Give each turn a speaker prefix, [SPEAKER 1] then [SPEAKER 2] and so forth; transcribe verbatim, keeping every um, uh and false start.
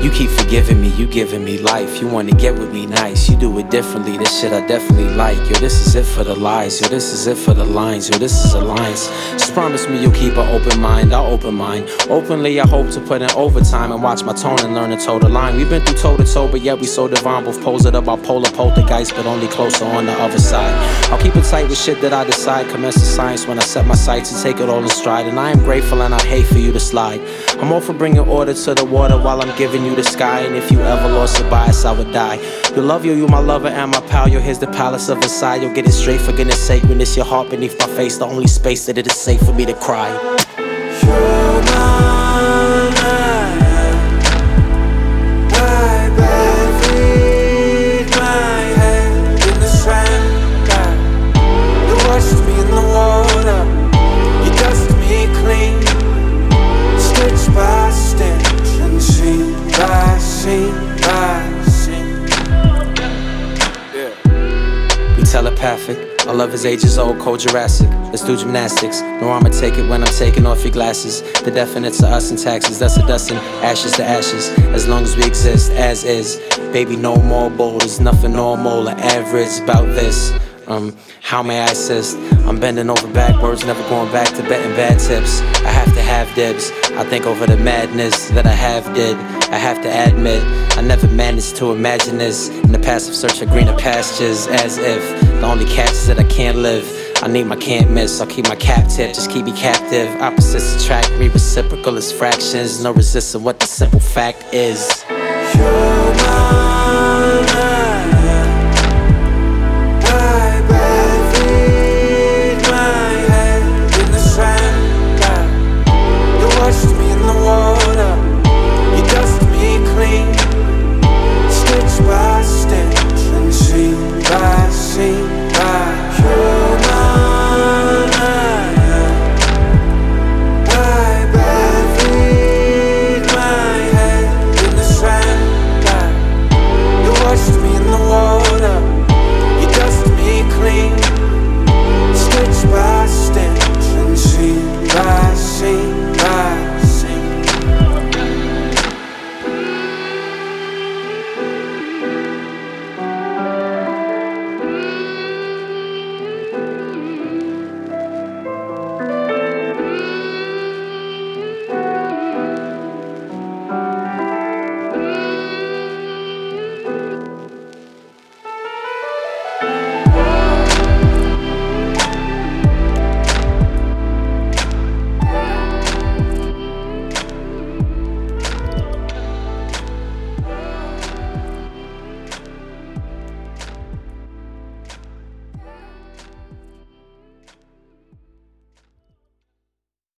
[SPEAKER 1] You keep forgiving me, you giving me life. You wanna get with me nice, you do it differently. This shit I definitely like. Yo, this is it for the lies. Yo, this is it for the lines. Yo, this is alliance. Just promise me you'll keep an open mind. I'll open mine. Openly, I hope to put in overtime and watch my tone and learn to toe the line. We've been through toe to toe, but yet we so divine. Both pose it about polar poltergeist, but only closer on the other side. I'll keep it tight with shit that I decide. Commence the science when I set my sights and take it all in stride. And I am grateful and I hate for you to slide. I'm all for bringing order to the water while I'm giving you the sky. And if you ever lost your bias, I would die. You love you, you my lover and my pal. Yo, here's the palace of Versailles. You'll get it straight for goodness sake. When it's your heart beneath my face, the only space that it is safe for me to cry.
[SPEAKER 2] You're mine, my bed, feed my head in the sand. You washed me in the water, you dusted me clean, stitch by stitch and scene by scene by scene.
[SPEAKER 1] Yeah. We telepathic. Our love is ages old, cold Jurassic. Let's do gymnastics. No, I'ma take it when I'm taking off your glasses. The definite to us in taxes, that's a dustin'. Ashes to ashes, as long as we exist, as is. Baby, no more boulders, nothing normal or average about this. Um, how may I assist? I'm bending over backwards, never going back to betting bad tips. I have to have dibs. I think over the madness that I have did. I have to admit, I never managed to imagine this. In the passive search for greener pastures, as if the only catch is that I can't live. I need my can't miss, I'll keep my cap tip, just keep me captive. Opposites attract me, reciprocal as fractions. No resisting what the simple fact is.
[SPEAKER 2] You're